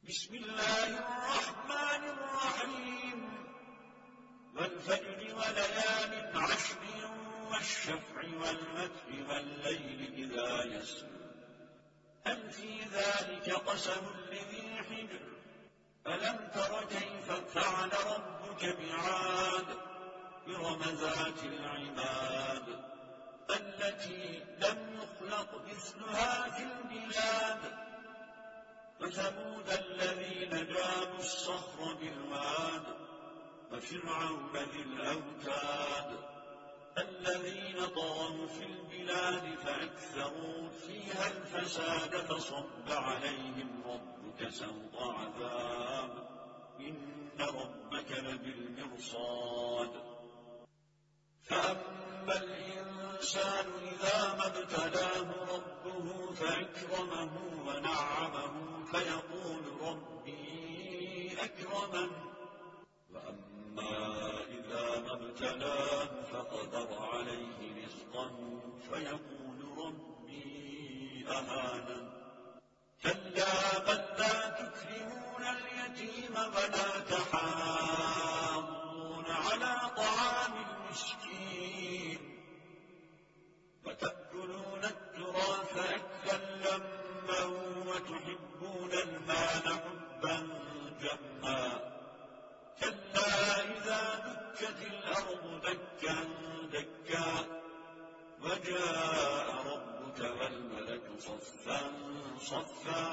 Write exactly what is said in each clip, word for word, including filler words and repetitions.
بسم الله الرحمن الرحيم والفجر وليال عشر والشفع والوتر والليل إذا يسر هل في ذلك قسم لذي حجر ألم تر كيف فعل ربك بعاد إرم ذات العماد التي لم يخلق مثلها في البلاد وثمود الذين جابوا الصخر بالواد وفرعون ذي الأوتاد الذين طغوا في البلاد فأكثروا فيها الفساد فصب عليهم ربك سوط عذاب إن ربك لبالمرصاد فأما الإنسان إذا ما ابتلاه ربه فأكرمه ونعمه فيقول ربي أكرمن وأما إذا ما ابتلاه فقدر عليه رزقه فيقول ربي أهانن كلا بل لا تكرمون اليتيم ولا تحاضون على طعام المسكين وتأكلون التراث أكلا لما وتحبون المال حبا جما كلا إذا دكت الأرض دكا دكا وجاء ربك والملك صفا صفا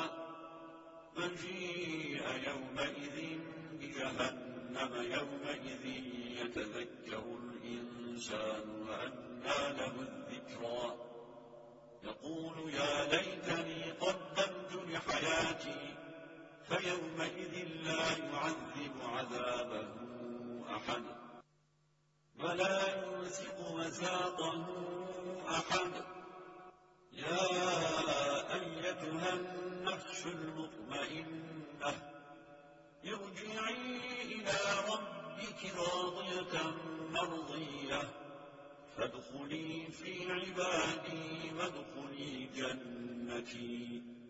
وجيء يومئذ بجهنم يومئذ يتذكر الإنسان وأنى له الذكرى يقول يا ليتني قدمت لحياتي فيومئذ لا يعذب عذابه أحد ولا يوثق وثاقه أحد يا أيتها النفس المطمئنة ارجعي إلى ربك راضية مرضية فادخلي في عبادي وادخلي جنتي